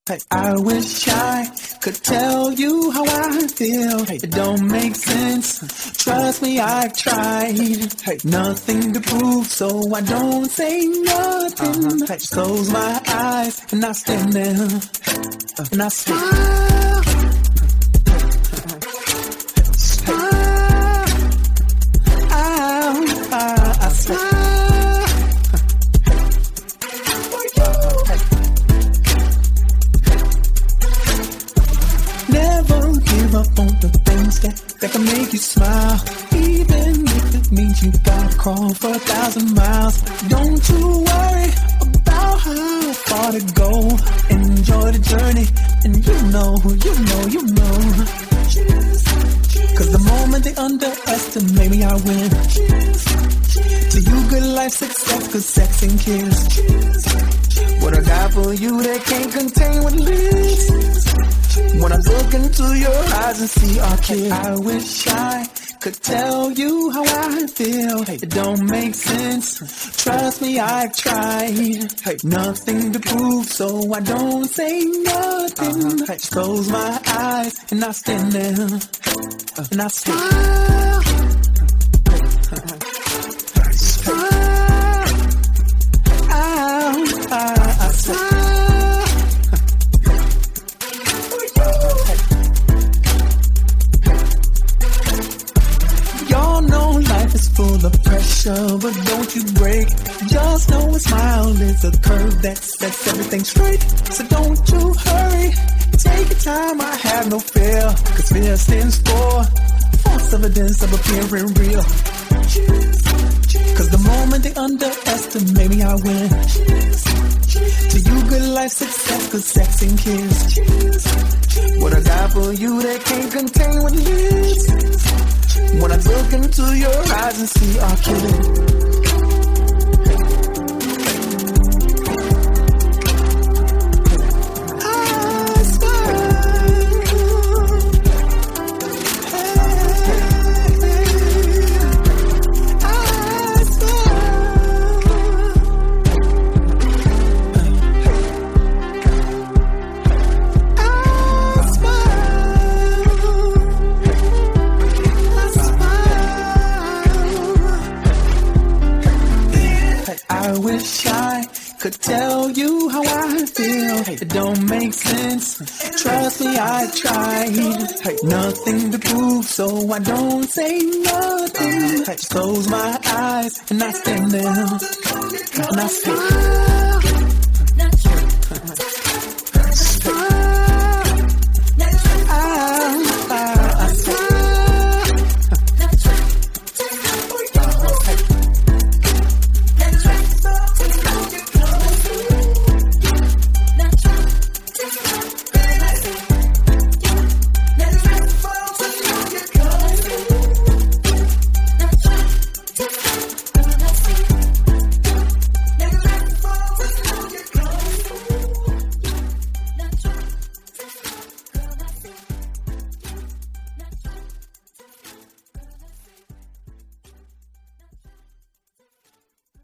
I wish I could tell you how I feel. It don't make sense. Trust me, I've tried. Nothing to prove, so I don't say nothing. Close my eyes and I stand there and I smile. I smile. Up on the things that can make you smile, even if it means you gotta crawl for 1,000 miles. Don't you worry about how far to go. Enjoy the journey, and you know. Cause the moment they underestimate me, I win. To you, good life, success, good sex and kiss. What I got for you, they can't contain what lives. When I look into your eyes and see our kids, I wish I could tell you how I feel. It don't make sense. Trust me, I've tried. Nothing to prove, so I don't say nothing. Close my eyes and I stand there and I smile. I smile. Full of pressure, but don't you break. Just know a smile is a curve that sets everything straight. So don't you hurry, take your time, I have no fear. Cause fear stands for false evidence of appearing real. Cause the moment they underestimate me, I win. To you, good life, success, good sex and kiss. What I got for you, they can't contain what lives. When I look into your eyes and see our kids. I wish I could tell you how I feel. It don't make sense. Trust me, I tried. Nothing to prove, so I don't say nothing. Close my eyes and I stand there and I smile.